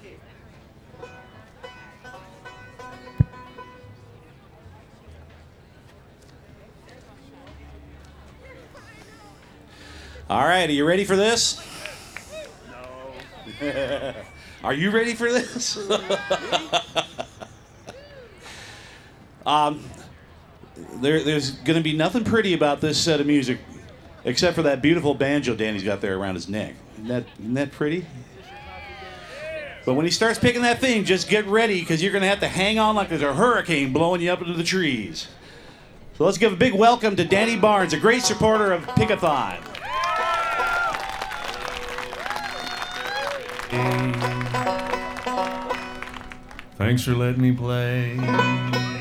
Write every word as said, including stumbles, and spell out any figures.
All right, are you ready for this? No. Are you ready for this? um, there, there's going to be nothing pretty about this set of music, except for that beautiful banjo Danny's got there around his neck. Isn't that, isn't that pretty? But when he starts picking that thing, just get ready, because you're going to have to hang on like there's a hurricane blowing you up into the trees. So let's give a big welcome to Danny Barnes, a great supporter of Pick-a-thon. Thanks for letting me play.